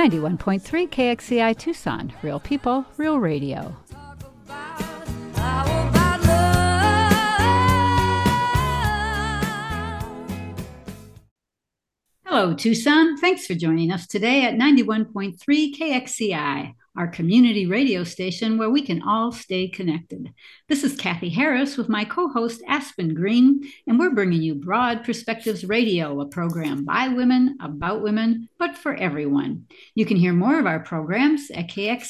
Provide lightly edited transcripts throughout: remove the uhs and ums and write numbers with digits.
91.3 KXCI Tucson. Real people, real radio. Hello, Tucson. Thanks for joining us today at 91.3 KXCI, our community radio station where we can all stay connected. This is Kathy Harris with my co-host Aspen Green, and we're bringing you Broad Perspectives Radio, a program by women, about women, but for everyone. You can hear more of our programs at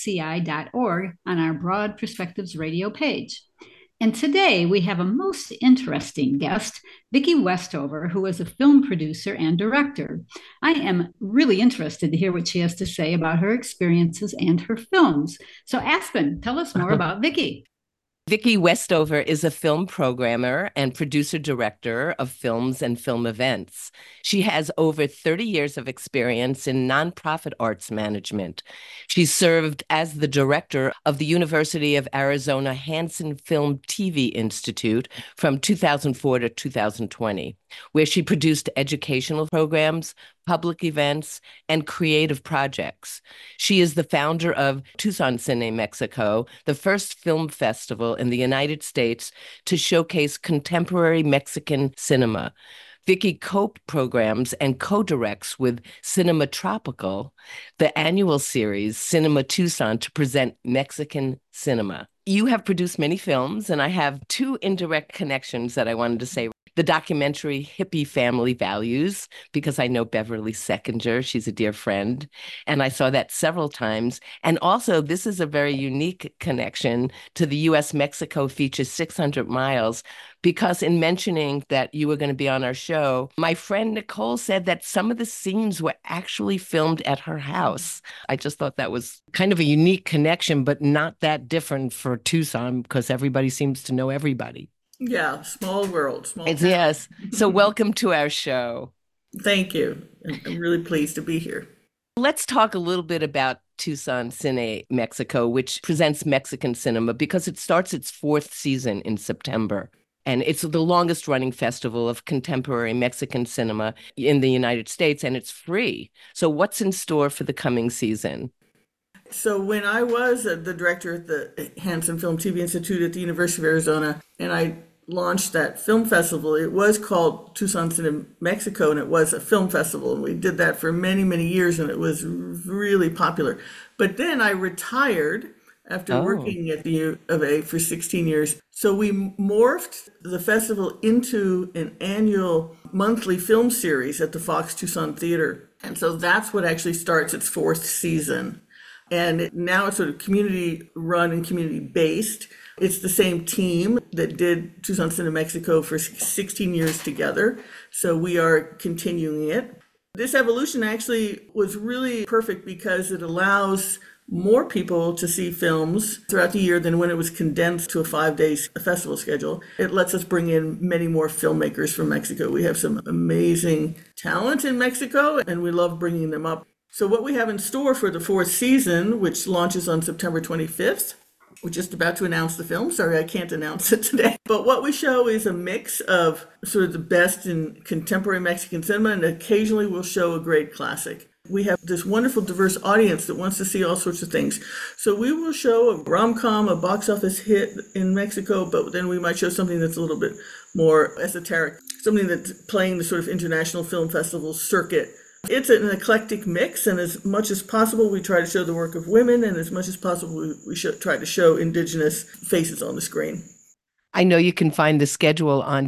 kxci.org on our Broad Perspectives Radio page. And today we have a most interesting guest, Vicki Westover, who is a film producer and director. I am really interested to hear what she has to say about her experiences and her films. So Aspen, tell us more about Vicki. Vicki Westover is a film programmer and producer-director of films and film events. She has over 30 years of experience in nonprofit arts management. She served as the director of the University of Arizona Hanson Film TV Institute from 2004 to 2020, where she produced educational programs, public events, and creative projects. She is the founder of Tucson Cine Mexico, the first film festival in the United States to showcase contemporary Mexican cinema. Vicki co-programs and co-directs with Cinema Tropical, the annual series Cinema Tucson, to present Mexican cinema. You have produced many films, and I have two indirect connections that I wanted to say. The documentary Hippie Family Values, because I know Beverly Seckinger. She's a dear friend. And I saw that several times. And also, this is a very unique connection to the U.S.-Mexico feature 600 Miles, because in mentioning that you were going to be on our show, my friend Nicole said that some of the scenes were actually filmed at her house. I just thought that was kind of a unique connection, but not that different for Tucson, because everybody seems to know everybody. Yeah, small world, small town. Yes. So welcome to our show. Thank you. I'm really pleased to be here. Let's talk a little bit about Tucson Cine Mexico, which presents Mexican cinema, because it starts its fourth season in September. And it's the longest running festival of contemporary Mexican cinema in the United States, and it's free. So what's in store for the coming season? So when I was the director at the Hanson Film TV Institute at the University of Arizona, and I launched that film festival, it was called Tucson Cine Mexico, and it was a film festival. And we did that for many, many years, and it was really popular. But then I retired after working at the U of A for 16 years. So we morphed the festival into an annual monthly film series at the Fox Tucson Theater. And so that's what actually starts its fourth season. And now it's sort of community run and community based. It's the same team that did Tucson Cine Mexico for 16 years together. So we are continuing it. This evolution actually was really perfect because it allows more people to see films throughout the year than when it was condensed to a 5-day festival schedule. It lets us bring in many more filmmakers from Mexico. We have some amazing talent in Mexico, and we love bringing them up. So what we have in store for the fourth season, which launches on September 25th, we're just about to announce the film. Sorry, I can't announce it today. But what we show is a mix of sort of the best in contemporary Mexican cinema, and occasionally we'll show a great classic. We have this wonderful diverse audience that wants to see all sorts of things. So we will show a rom-com, a box office hit in Mexico, but then we might show something that's a little bit more esoteric, something that's playing the sort of international film festival circuit. It's an eclectic mix, and as much as possible, we try to show the work of women, and as much as possible, we try to show indigenous faces on the screen. I know you can find the schedule on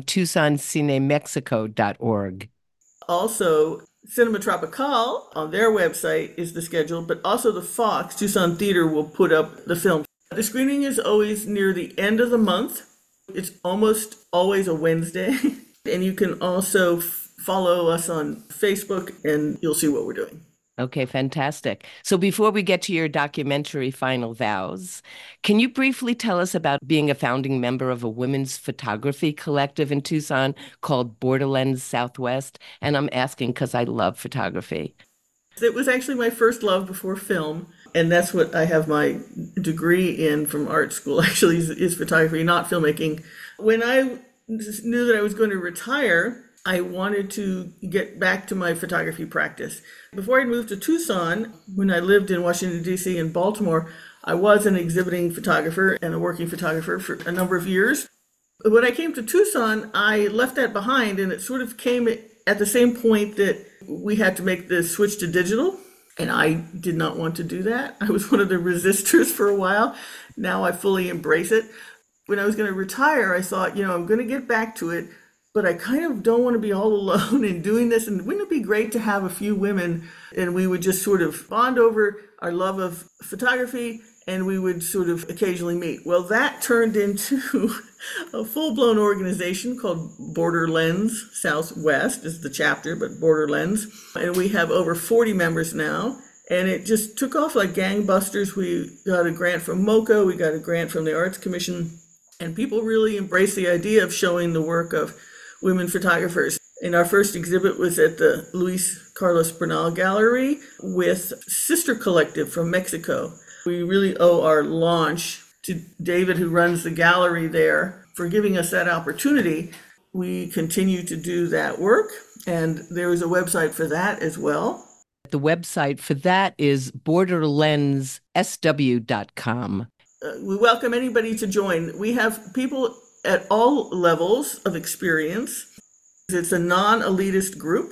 TucsonCineMexico.org. Also, Cinema Tropical on their website is the schedule, but also the Fox Tucson Theater will put up the film. The screening is always near the end of the month. It's almost always a Wednesday, and you can also follow us on Facebook, and you'll see what we're doing. Okay, fantastic. So before we get to your documentary, Final Vows, can you briefly tell us about being a founding member of a women's photography collective in Tucson called Borderlands Southwest? And I'm asking because I love photography. It was actually my first love before film, and that's what I have my degree in from art school, actually, is photography, not filmmaking. When I knew that I was going to retire, I wanted to get back to my photography practice. Before I moved to Tucson, when I lived in Washington, D.C. and Baltimore, I was an exhibiting photographer and a working photographer for a number of years. When I came to Tucson, I left that behind, and it sort of came at the same point that we had to make the switch to digital. And I did not want to do that. I was one of the resistors for a while. Now I fully embrace it. When I was going to retire, I thought, I'm going to get back to it, but I kind of don't want to be all alone in doing this. And wouldn't it be great to have a few women and we would just sort of bond over our love of photography and we would sort of occasionally meet. Well, that turned into a full-blown organization called Border Lens Southwest is the chapter, but Border Lens. And we have over 40 members now. And it just took off like gangbusters. We got a grant from MoCA, we got a grant from the Arts Commission, and people really embraced the idea of showing the work of women photographers. And our first exhibit was at the Luis Carlos Bernal Gallery with Sister Collective from Mexico. We really owe our launch to David, who runs the gallery there, for giving us that opportunity. We continue to do that work, and there is a website for that as well. The website for that is borderlenssw.com. We welcome anybody to join. We have people at all levels of experience. It's a non-elitist group,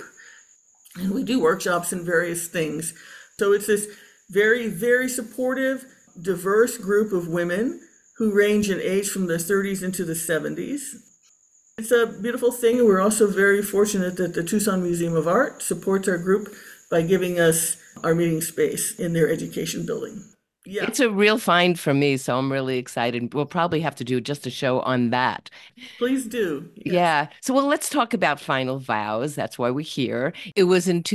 and we do workshops and various things. So it's this very, very supportive, diverse group of women who range in age from the 30s into the 70s. It's a beautiful thing, and we're also very fortunate that the Tucson Museum of Art supports our group by giving us our meeting space in their education building. Yeah. It's a real find for me, so I'm really excited. We'll probably have to do just a show on that. Please do. Yes. Yeah. So, let's talk about Final Vows. That's why we're here. It was in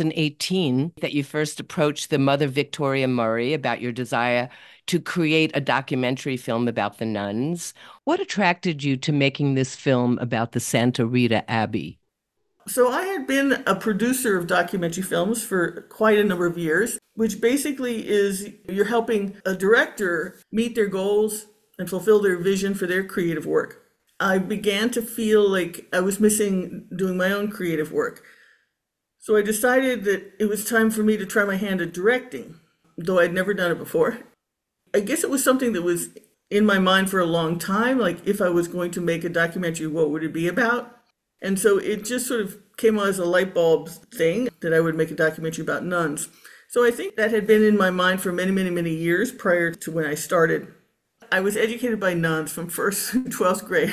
2018 that you first approached the Mother Victoria Murray about your desire to create a documentary film about the nuns. What attracted you to making this film about the Santa Rita Abbey? So I had been a producer of documentary films for quite a number of years, which basically is you're helping a director meet their goals and fulfill their vision for their creative work. I began to feel like I was missing doing my own creative work. So I decided that it was time for me to try my hand at directing, though I'd never done it before. I guess it was something that was in my mind for a long time, like if I was going to make a documentary, what would it be about? And so it just sort of came on as a light bulb thing that I would make a documentary about nuns. So I think that had been in my mind for many, many, many years prior to when I started. I was educated by nuns from 1st to 12th grade,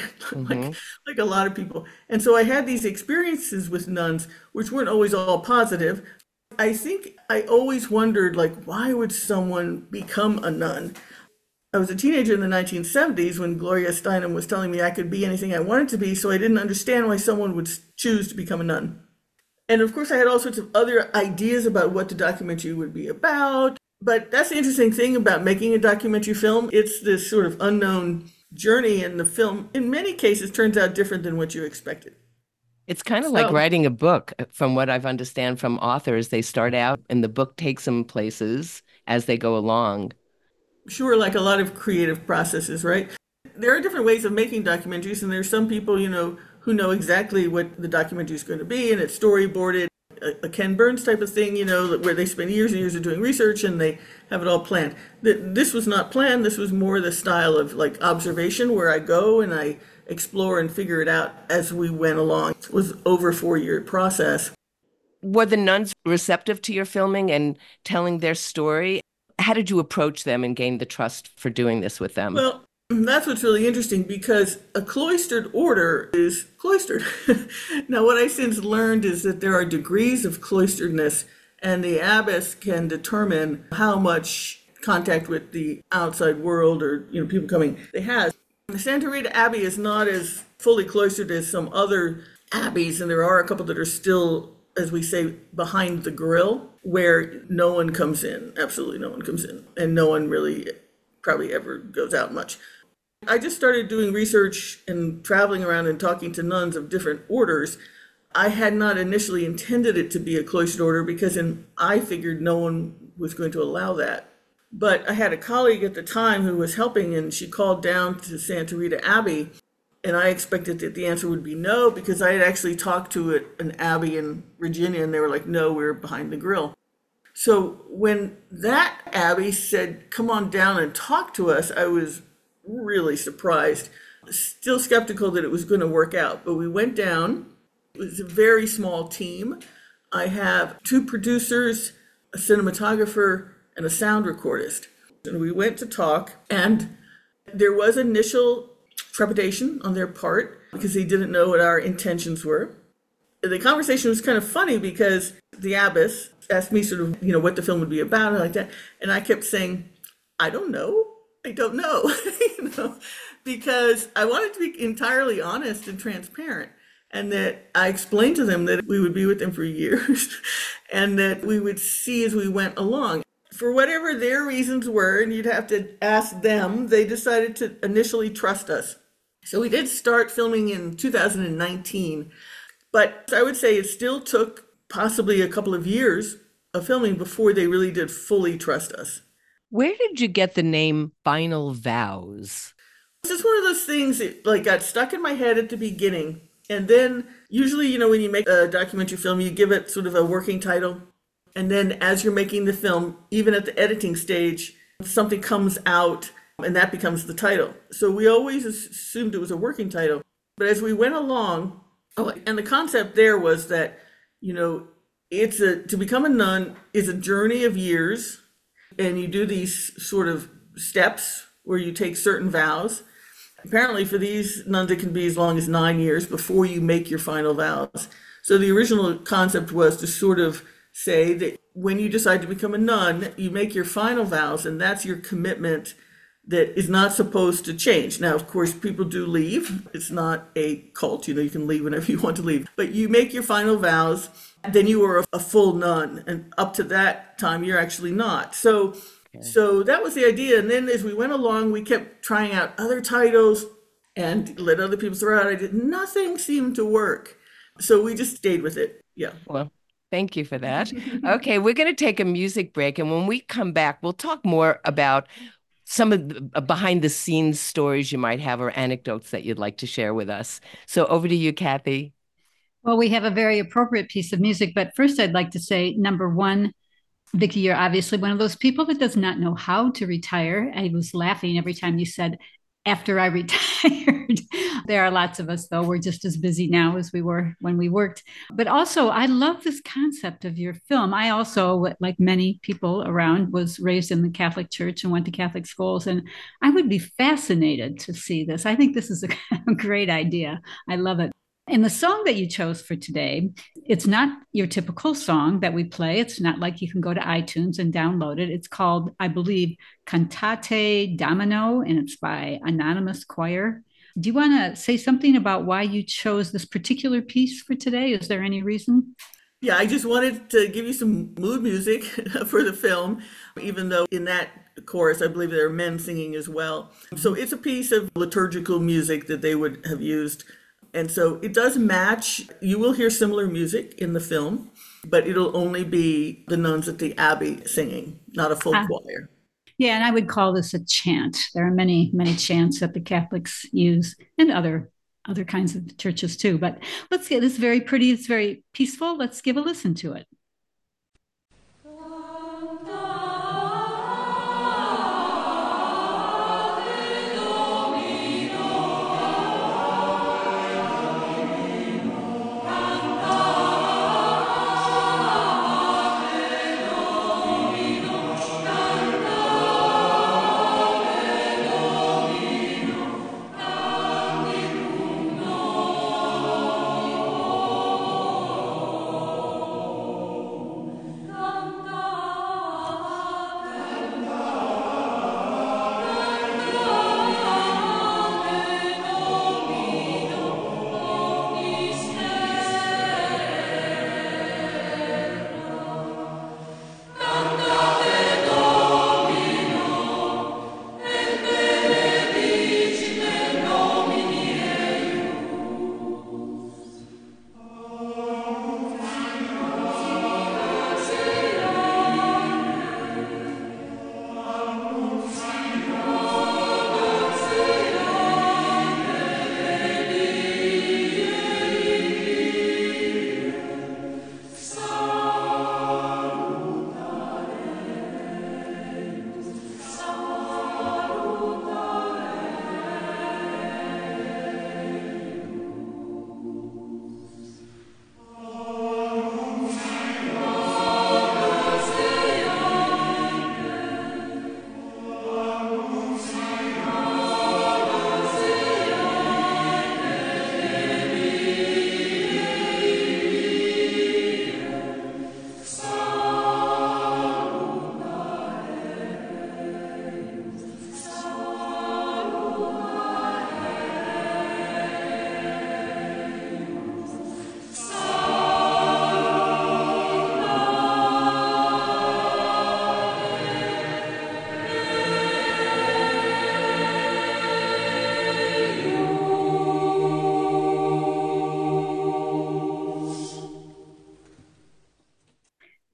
like a lot of people. And so I had these experiences with nuns, which weren't always all positive. I think I always wondered, why would someone become a nun? I was a teenager in the 1970s when Gloria Steinem was telling me I could be anything I wanted to be, so I didn't understand why someone would choose to become a nun. And of course, I had all sorts of other ideas about what the documentary would be about. But that's the interesting thing about making a documentary film. It's this sort of unknown journey, and the film, in many cases, turns out different than what you expected. It's kind of like writing a book. From what I've understand from authors, they start out and the book takes them places as they go along. Sure, like a lot of creative processes, right? There are different ways of making documentaries, and there's some people, who know exactly what the documentary is going to be, and it's storyboarded, a Ken Burns type of thing, where they spend years and years of doing research and they have it all planned. This was not planned. This was more the style of observation, where I go and I explore and figure it out as we went along. It was over a 4-year process. Were the nuns receptive to your filming and telling their story? How did you approach them and gain the trust for doing this with them? Well, that's what's really interesting, because a cloistered order is cloistered. Now, what I since learned is that there are degrees of cloisteredness, and the abbess can determine how much contact with the outside world or people coming they have. The Santa Rita Abbey is not as fully cloistered as some other abbeys, and there are a couple that are still, as we say, behind the grill, where no one comes in. Absolutely no one comes in, and no one really probably ever goes out much. I just started doing research and traveling around and talking to nuns of different orders. I had not initially intended it to be a cloistered order, because I figured no one was going to allow that. But I had a colleague at the time who was helping, and she called down to Santa Rita Abbey And I expected that the answer would be no, because I had actually talked to an abbey in Virginia, and they were like, no, we're behind the grill. So when that abbey said, come on down and talk to us, I was really surprised. Still skeptical that it was going to work out. But we went down. It was a very small team. I have 2 producers, a cinematographer, and a sound recordist. And we went to talk, and there was initial trepidation on their part because they didn't know what our intentions were. The conversation was kind of funny because the abbess asked me sort of, what the film would be about and like that. And I kept saying, I don't know, because I wanted to be entirely honest and transparent. And that I explained to them that we would be with them for years and that we would see as we went along. For whatever their reasons were, and you'd have to ask them, they decided to initially trust us. So we did start filming in 2019, but I would say it still took possibly a couple of years of filming before they really did fully trust us. Where did you get the name Final Vows? This is one of those things that got stuck in my head at the beginning. And then usually, when you make a documentary film, you give it sort of a working title. And then as you're making the film, even at the editing stage, something comes out and that becomes the title. So we always assumed it was a working title. But as we went along, and the concept there was that, to become a nun is a journey of years. And you do these sort of steps where you take certain vows. Apparently for these nuns, it can be as long as 9 years before you make your final vows. So the original concept was to sort of say that when you decide to become a nun, you make your final vows, and that's your commitment that is not supposed to change. Now, of course, people do leave. It's not a cult. You can leave whenever you want to leave. But you make your final vows, then you are a full nun. And up to that time, you're actually not. So that was the idea. And then as we went along, we kept trying out other titles and let other people throw out ideas. Nothing seemed to work. So we just stayed with it. Yeah. Well, thank you for that. Okay, we're going to take a music break. And when we come back, we'll talk more about some of the behind the scenes stories you might have or anecdotes that you'd like to share with us. So over to you, Kathy. Well, we have a very appropriate piece of music. But first, I'd like to say, number one, Vicki, you're obviously one of those people that does not know how to retire. I was laughing every time you said, after I retired. There are lots of us, though. We're just as busy now as we were when we worked. But also, I love this concept of your film. I also, like many people around, was raised in the Catholic Church and went to Catholic schools. And I would be fascinated to see this. I think this is a great idea. I love it. And the song that you chose for today, it's not your typical song that we play. It's not like you can go to iTunes and download it. It's called, I believe, Cantate Domino, and it's by Anonymous Choir. Do you want to say something about why you chose this particular piece for today? Is there any reason? Yeah, I just wanted to give you some mood music for the film, even though in that chorus, I believe there are men singing as well. So it's a piece of liturgical music that they would have used. And so it does match. You will hear similar music in the film, but it'll only be the nuns at the abbey singing, not a full choir. Yeah, and I would call this a chant. There are many, many chants that the Catholics use and other kinds of churches too. But let's get this very pretty. It's very peaceful. Let's give a listen to it.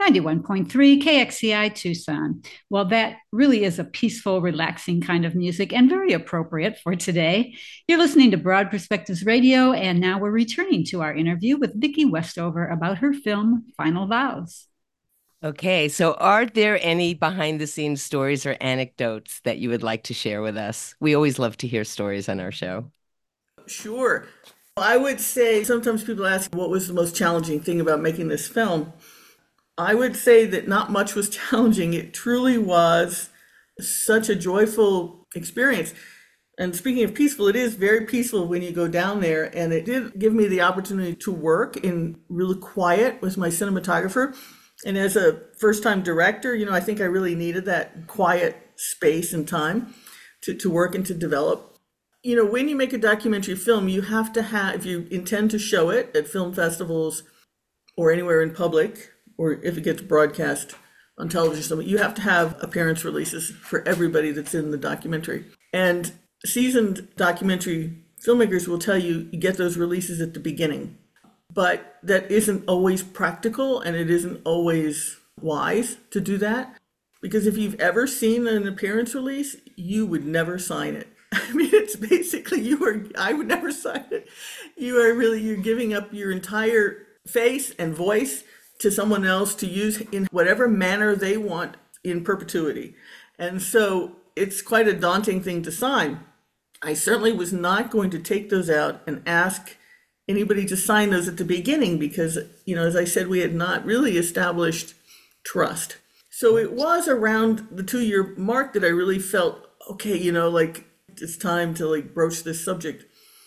91.3 KXCI Tucson. Well, that really is a peaceful, relaxing kind of music and very appropriate for today. You're listening to Broad Perspectives Radio, and now we're returning to our interview with Vicki Westover about her film, Final Vows. Okay, so are there any behind-the-scenes stories or anecdotes that you would like to share with us? We always love to hear stories on our show. Sure. I would say sometimes people ask what was the most challenging thing about making this film. I would say that not much was challenging. It truly was such a joyful experience. And speaking of peaceful, it is very peaceful when you go down there. And it did give me the opportunity to work in really quiet with my cinematographer. And as a first-time director, I think I really needed that quiet space and time to work and to develop. When you make a documentary film, you have to have, if you intend to show it at film festivals or anywhere in public, or if it gets broadcast on television, you have to have appearance releases for everybody that's in the documentary. And seasoned documentary filmmakers will tell you you get those releases at the beginning. But that isn't always practical, and it isn't always wise to do that. Because if you've ever seen an appearance release, you would never sign it. I mean, it's basically I would never sign it. You're giving up your entire face and voice to someone else to use in whatever manner they want in perpetuity. And so it's quite a daunting thing to sign. I certainly was not going to take those out and ask anybody to sign those at the beginning because, as I said, we had not really established trust. So it was around the 2-year mark that I really felt, okay, it's time to broach this subject.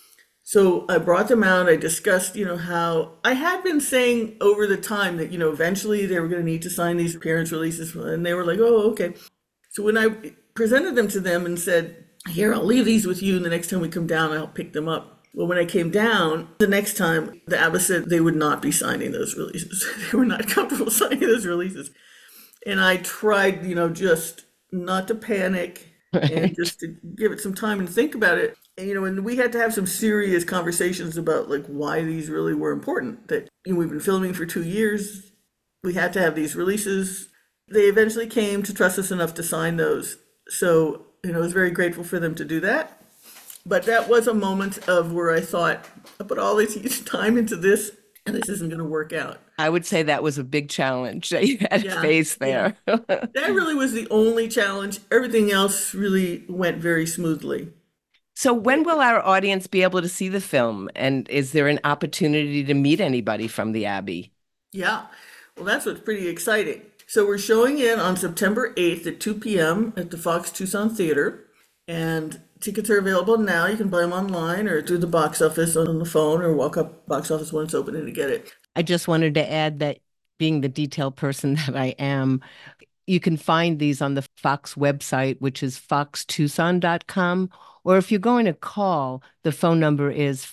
So I brought them out. I discussed, how I had been saying over the time that, eventually they were going to need to sign these appearance releases. And they were like, oh, okay. So when I presented them to them and said, here, I'll leave these with you. And the next time we come down, I'll pick them up. Well, when I came down, the next time, the ABBA said they would not be signing those releases. They were not comfortable signing those releases. And I tried, just not to panic and just to give it some time and think about it. And, and we had to have some serious conversations about why these really were important. That we've been filming for 2 years. We had to have these releases. They eventually came to trust us enough to sign those. So, I was very grateful for them to do that. But that was a moment of where I thought, I put all this huge time into this, and this isn't going to work out. I would say that was a big challenge that you had to face there. Yeah. That really was the only challenge. Everything else really went very smoothly. So when will our audience be able to see the film? And is there an opportunity to meet anybody from the Abbey? Yeah, well, that's what's pretty exciting. So we're showing it on September 8th at 2 p.m. at the Fox Tucson Theater. And tickets are available now. You can buy them online or through the box office on the phone or walk up box office when it's open and to get it. I just wanted to add that being the detail person that I am, you can find these on the Fox website, which is foxtucson.com. Or if you're going to call, the phone number is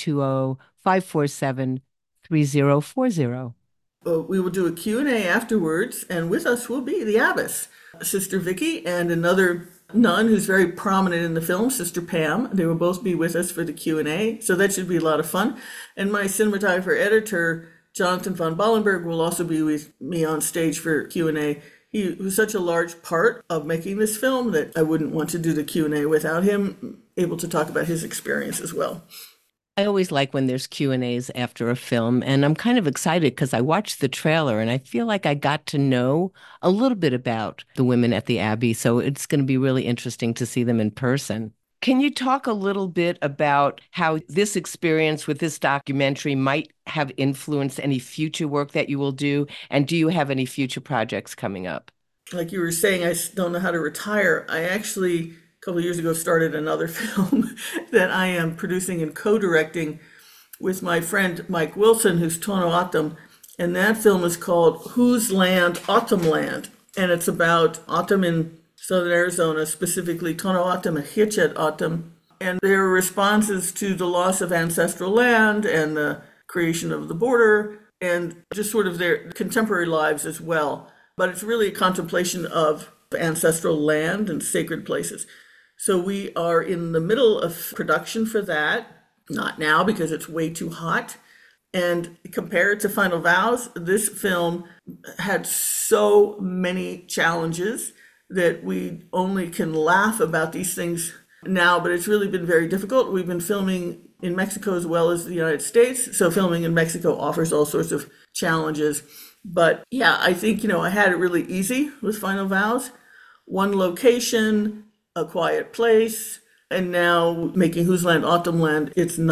520-547-3040. We will do a Q&A afterwards, and with us will be the abbess, Sister Vicki, and another nun who's very prominent in the film, Sister Pam. They will both be with us for the Q&A, so that should be a lot of fun. And my cinematographer editor, Jonathan von Ballenberg, will also be with me on stage for Q&A. He was such a large part of making this film that I wouldn't want to do the Q&A without him able to talk about his experience as well. I always like when there's Q&As after a film, and I'm kind of excited because I watched the trailer and I feel like I got to know a little bit about the women at the Abbey, so it's going to be really interesting to see them in person. Can you talk a little bit about how this experience with this documentary might have influenced any future work that you will do, and do you have any future projects coming up? Like you were saying, I don't know how to retire. I actually couple of years ago started another film that I am producing and co-directing with my friend Mike Wilson, who's Tohono O'odham, and that film is called Whose Land? O'odham Land, and it's about O'odham in southern Arizona, specifically Tohono O'odham and Hitchett O'odham, and their responses to the loss of ancestral land and the creation of the border, and just sort of their contemporary lives as well. But it's really a contemplation of ancestral land and sacred places. So we are in the middle of production for that, not now because it's way too hot. And compared to Final Vows, this film had so many challenges that we only can laugh about these things now, but it's really been very difficult. We've been filming in Mexico as well as the United States. So filming in Mexico offers all sorts of challenges. But yeah, I think, I had it really easy with Final Vows. One location, a quiet place, and now making Whose Land, Autumn Land, it has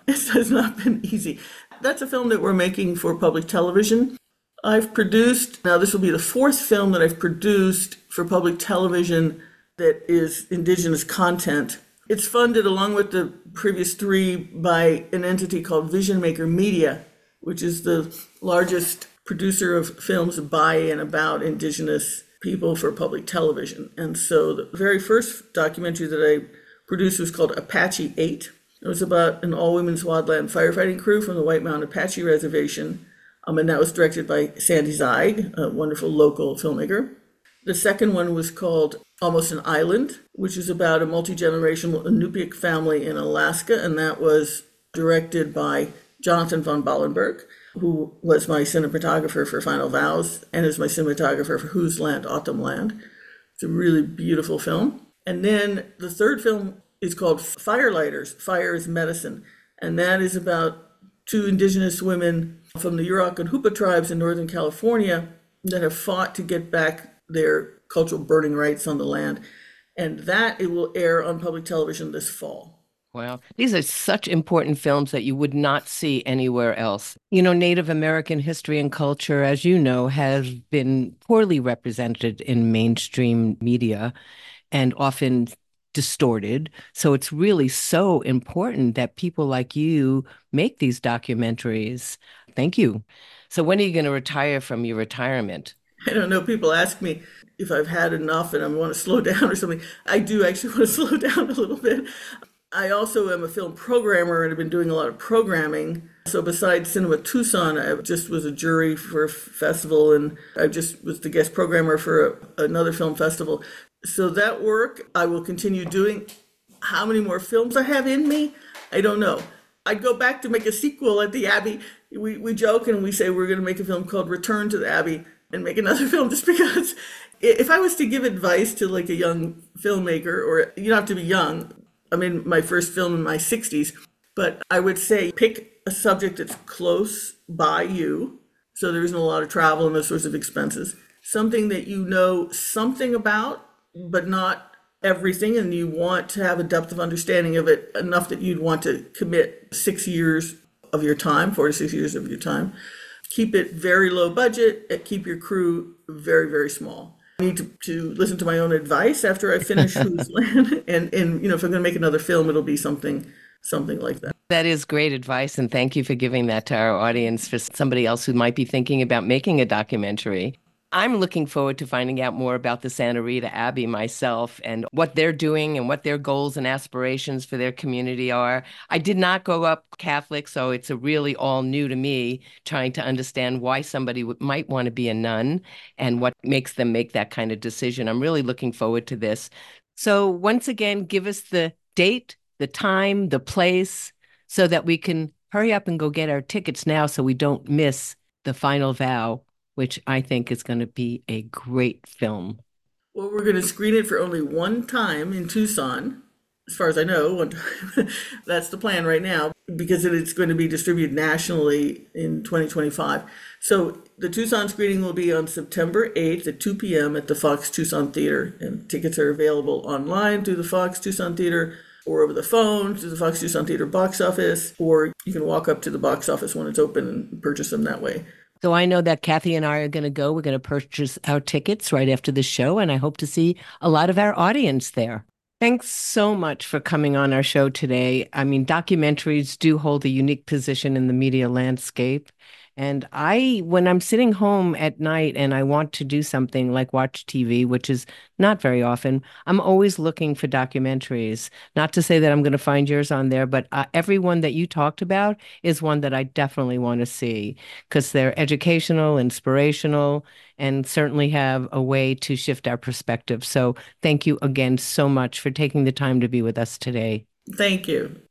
not been easy. That's a film that we're making for public television. I've produced, now this will be the fourth film that I've produced for public television that is Indigenous content. It's funded, along with the previous three, by an entity called Vision Maker Media, which is the largest producer of films by and about Indigenous people for public television. And so the very first documentary that I produced was called Apache 8. It was about an all-women swampland firefighting crew from the White Mountain Apache Reservation. And that was directed by Sandy Zeig, a wonderful local filmmaker. The second one was called Almost an Island, which is about a multi-generational Inupiaq family in Alaska, and that was directed by Jonathan von Ballenberg, who was my cinematographer for Final Vows and is my cinematographer for Whose Land, Autumn Land. It's a really beautiful film. And then the third film is called Firelighters, Fire is Medicine, and that is about two Indigenous women from the Yurok and Hupa tribes in Northern California that have fought to get back their cultural burning rights on the land. And that it will air on public television this fall. Wow. These are such important films that you would not see anywhere else. Native American history and culture, as you know, has been poorly represented in mainstream media and often distorted. So it's really so important that people like you make these documentaries. Thank you. So when are you going to retire from your retirement? I don't know. People ask me if I've had enough and I want to slow down or something. I do actually want to slow down a little bit. I also am a film programmer and have been doing a lot of programming. So besides Cinema Tucson, I just was a jury for a festival, and I just was the guest programmer for another film festival. So that work I will continue doing. How many more films I have in me, I don't know. I'd go back to make a sequel at the Abbey. We joke and we say we're going to make a film called Return to the Abbey and make another film, just because if I was to give advice to like a young filmmaker, or you don't have to be young, I mean, my first film in my 60s, but I would say pick a subject that's close by you, so there isn't a lot of travel and those sorts of expenses. Something that you know something about, but not everything, and you want to have a depth of understanding of it enough that you'd want to commit 6 years of your time, 4 to 6 years of your time. Keep it very low budget, keep your crew very, very small. I need to listen to my own advice after I finish Whose Land, and if I'm going to make another film, it'll be something like that. That is great advice, and thank you for giving that to our audience, for somebody else who might be thinking about making a documentary. I'm looking forward to finding out more about the Santa Rita Abbey myself and what they're doing and what their goals and aspirations for their community are. I did not grow up Catholic, so it's really all new to me, trying to understand why somebody might want to be a nun and what makes them make that kind of decision. I'm really looking forward to this. So once again, give us the date, the time, the place, so that we can hurry up and go get our tickets now so we don't miss The Final Vow, which I think is going to be a great film. Well, we're going to screen it for only one time in Tucson, as far as I know. One time. That's the plan right now, because it's going to be distributed nationally in 2025. So the Tucson screening will be on September 8th at 2 p.m. at the Fox Tucson Theater. And tickets are available online through the Fox Tucson Theater, or over the phone through the Fox Tucson Theater box office, or you can walk up to the box office when it's open and purchase them that way. So I know that Kathy and I are going to go. We're going to purchase our tickets right after the show, and I hope to see a lot of our audience there. Thanks so much for coming on our show today. I mean, documentaries do hold a unique position in the media landscape. And when I'm sitting home at night and I want to do something like watch TV, which is not very often, I'm always looking for documentaries. Not to say that I'm going to find yours on there, but every one that you talked about is one that I definitely want to see, because they're educational, inspirational, and certainly have a way to shift our perspective. So thank you again so much for taking the time to be with us today. Thank you.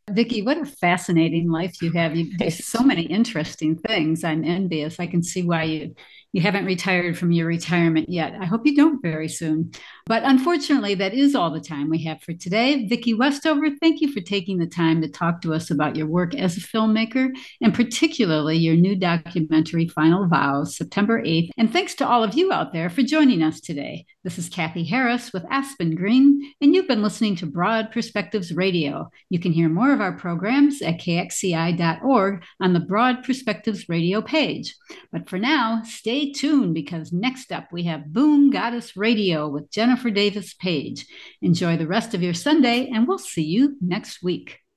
Vicki, what a fascinating life you have. You do so many interesting things. I'm envious. I can see why you haven't retired from your retirement yet. I hope you don't very soon. But unfortunately, that is all the time we have for today. Vicki Westover, thank you for taking the time to talk to us about your work as a filmmaker, and particularly your new documentary, Final Vows, September 8th. And thanks to all of you out there for joining us today. This is Kathy Harris with Aspen Green, and you've been listening to Broad Perspectives Radio. You can hear more of our programs at kxci.org on the Broad Perspectives Radio page. But for now, stay tuned, because next up we have Boom Goddess Radio with Jennifer Davis Page. Enjoy the rest of your Sunday, and we'll see you next week.